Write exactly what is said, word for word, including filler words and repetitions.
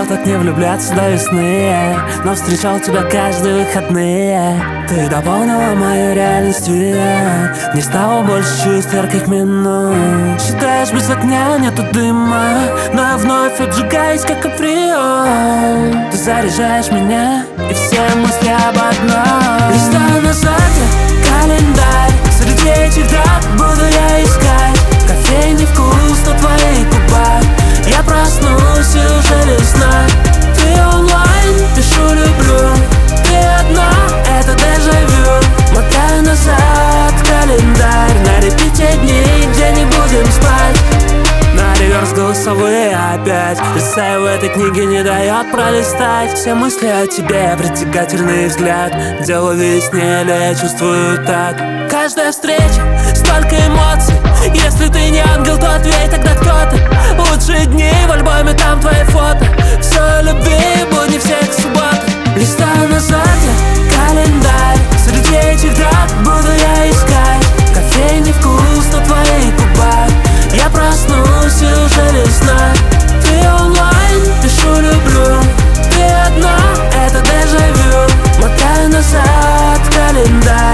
так не влюбляться до весны, но встречал тебя каждые выходные. Ты дополнила мою реальность, не стало больше чувств ярких минут. Считаешь, без огня нету дыма, но я вновь отжигаюсь, как априон. Ты заряжаешь меня, и все мысли об одном. Листаю назад я календарь, среди этих дат буду я искать кофейный вкус на твоих губах. Я проснусь и уже весна. Ты онлайн, пишу люблю. Ты одна, это дежавю. Мотаю назад календарь, на репите дни, где не будем спать. На реверс голосовые опять. Эссе в этой книге не дает пролистать. Все мысли о тебе, притягательный взгляд. Дело веснее, я чувствую так. Каждая встреча, столько эмоций. Если ты не ангел, то ответь тогда кто-то. Лучшие дни в альбоме, там твои фото. Все о любви, будни всех суббот. Листаю назад я календарь, среди этих дат буду я искать кофейный вкус на твоих губах. Я проснусь и уже весна. Ты онлайн, пишу люблю. Ты одна, это дежавю. Мотаю назад календарь.